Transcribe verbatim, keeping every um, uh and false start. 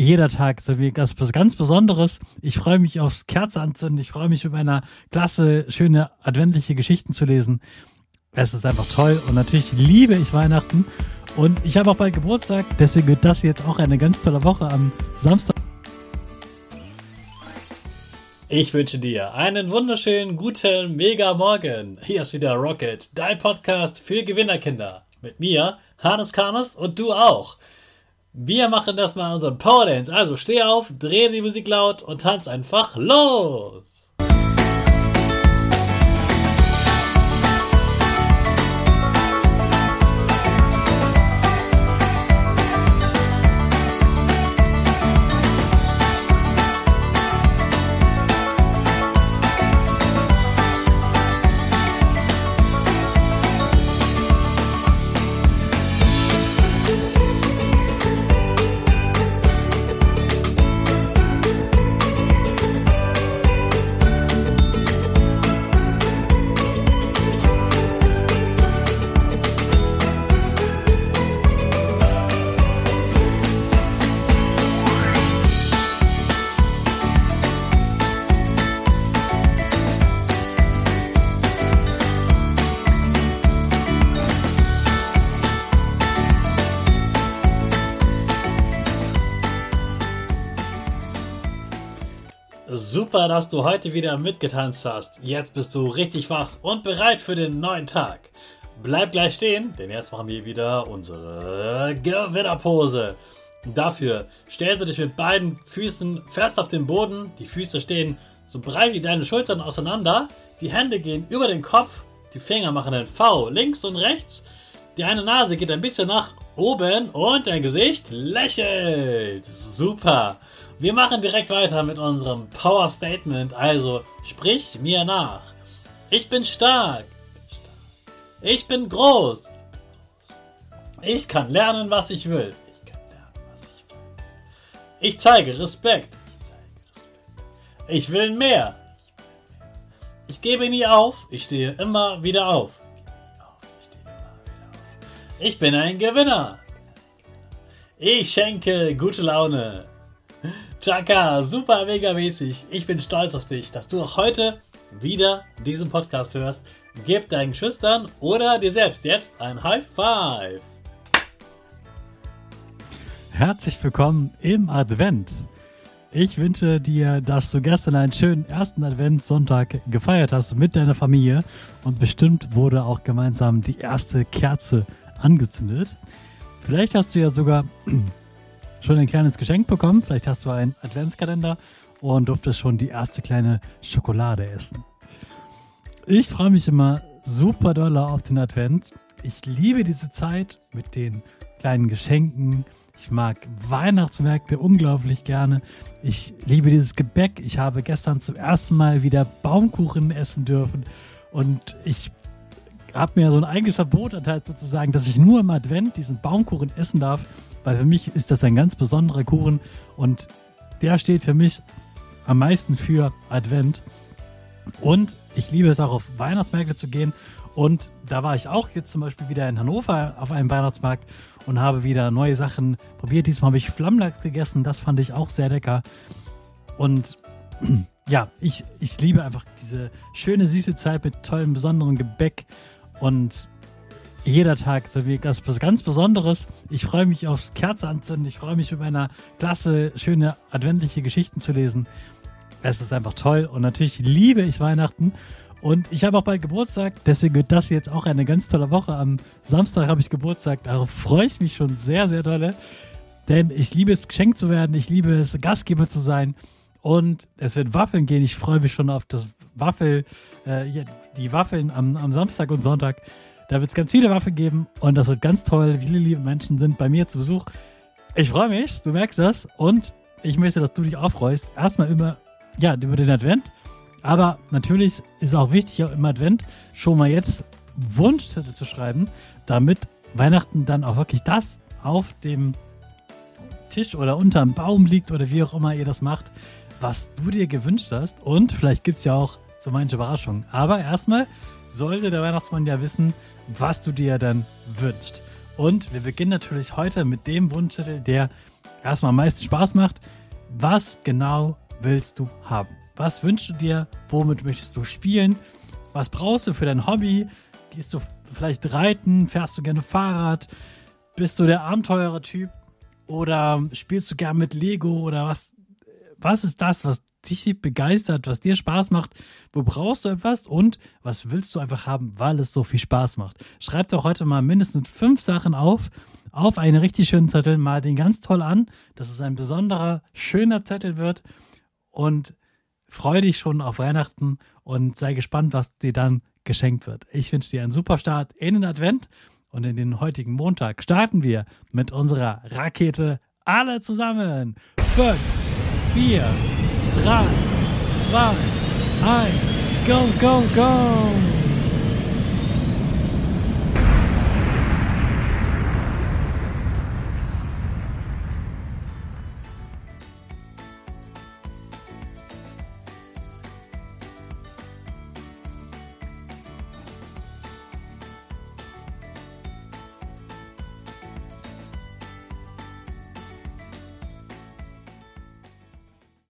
jeder Tag so wie was ganz Besonderes. Ich freue mich aufs Kerze anzünden. Ich freue mich, mit meiner Klasse schöne adventliche Geschichten zu lesen. Es ist einfach toll und natürlich liebe ich Weihnachten. Und ich habe auch bald Geburtstag, deswegen wird das jetzt auch eine ganz tolle Woche am Samstag. Ich wünsche dir einen wunderschönen, guten, mega Morgen. Hier ist wieder Rocket, dein Podcast für Gewinnerkinder. Mit mir, Hannes Karnes und du auch. Wir machen das mal unseren Power Dance. Also steh auf, dreh die Musik laut und tanz einfach los. Super, dass du heute wieder mitgetanzt hast. Jetzt bist du richtig wach und bereit für den neuen Tag. Bleib gleich stehen, denn jetzt machen wir wieder unsere Gewinnerpose. Dafür stellst du dich mit beiden Füßen fest auf den Boden. Die Füße stehen so breit wie deine Schultern auseinander. Die Hände gehen über den Kopf. Die Finger machen ein V links und rechts. Die eine Nase geht ein bisschen nach oben und dein Gesicht lächelt. Super. Wir machen direkt weiter mit unserem Power Statement, also sprich mir nach. Ich bin stark. Ich bin groß. Ich kann lernen, was ich will. Ich kann lernen, was ich will. Ich zeige Respekt. Ich will mehr. Ich gebe nie auf. Ich stehe immer wieder auf. Ich bin ein Gewinner. Ich schenke gute Laune. Chaka, super mega mäßig. Ich bin stolz auf dich, dass du auch heute wieder diesen Podcast hörst. Gib deinen Geschwistern oder dir selbst jetzt ein High Five. Herzlich willkommen im Advent. Ich wünsche dir, dass du gestern einen schönen ersten Adventssonntag gefeiert hast mit deiner Familie und bestimmt wurde auch gemeinsam die erste Kerze angezündet. Vielleicht hast du ja sogar schon ein kleines Geschenk bekommen. Vielleicht hast du einen Adventskalender und durftest schon die erste kleine Schokolade essen. Ich freue mich immer super doll auf den Advent. Ich liebe diese Zeit mit den kleinen Geschenken. Ich mag Weihnachtsmärkte unglaublich gerne. Ich liebe dieses Gebäck. Ich habe gestern zum ersten Mal wieder Baumkuchen essen dürfen und ich habe mir so ein eigenes Verbot erteilt sozusagen, dass ich nur im Advent diesen Baumkuchen essen darf. Weil für mich ist das ein ganz besonderer Kuchen und der steht für mich am meisten für Advent. Und ich liebe es auch, auf Weihnachtsmärkte zu gehen. Und da war ich auch jetzt zum Beispiel wieder in Hannover auf einem Weihnachtsmarkt und habe wieder neue Sachen probiert. Diesmal habe ich Flammlachs gegessen, das fand ich auch sehr lecker. Und ja, ich, ich liebe einfach diese schöne, süße Zeit mit tollem, besonderen Gebäck und jeder Tag so wie was ganz Besonderes. Ich freue mich aufs Kerze anzünden. Ich freue mich, mit meiner Klasse schöne adventliche Geschichten zu lesen. Es ist einfach toll und natürlich liebe ich Weihnachten. Und ich habe auch bald Geburtstag, deswegen wird das jetzt auch eine ganz tolle Woche. Am Samstag habe ich Geburtstag, darauf freue ich mich schon sehr, sehr dolle. Denn ich liebe es, geschenkt zu werden. Ich liebe es, Gastgeber zu sein. Und es wird Waffeln gehen. Ich freue mich schon auf das Waffel, äh, die Waffeln am, am Samstag und Sonntag. Da wird es ganz viele Waffeln geben und das wird ganz toll. Viele liebe Menschen sind bei mir zu Besuch. Ich freue mich, du merkst das. Und ich möchte, dass du dich auch freust. Erstmal immer, ja, über den Advent. Aber natürlich ist es auch wichtig, auch im Advent schon mal jetzt Wunschzettel zu schreiben, damit Weihnachten dann auch wirklich das auf dem Tisch oder unterm Baum liegt oder wie auch immer ihr das macht, was du dir gewünscht hast. Und vielleicht gibt es ja auch so manche Überraschungen. Aber erstmal sollte der Weihnachtsmann ja wissen, was du dir dann wünschst. Und wir beginnen natürlich heute mit dem Wunschzettel, der erstmal am meisten Spaß macht. Was genau willst du haben? Was wünschst du dir? Womit möchtest du spielen? Was brauchst du für dein Hobby? Gehst du vielleicht reiten? Fährst du gerne Fahrrad? Bist du der Abenteurer-Typ? Oder spielst du gern mit Lego? Oder was, was ist das, was dich begeistert, was dir Spaß macht? Wo brauchst du etwas? Und was willst du einfach haben, weil es so viel Spaß macht? Schreib doch heute mal mindestens fünf Sachen auf, auf einen richtig schönen Zettel. Mal den ganz toll an, dass es ein besonderer, schöner Zettel wird. Und freu dich schon auf Weihnachten und sei gespannt, was dir dann geschenkt wird. Ich wünsche dir einen super Start in den Advent. Und in den heutigen Montag starten wir mit unserer Rakete alle zusammen. fünf, vier, drei, zwei, eins, go, go, go!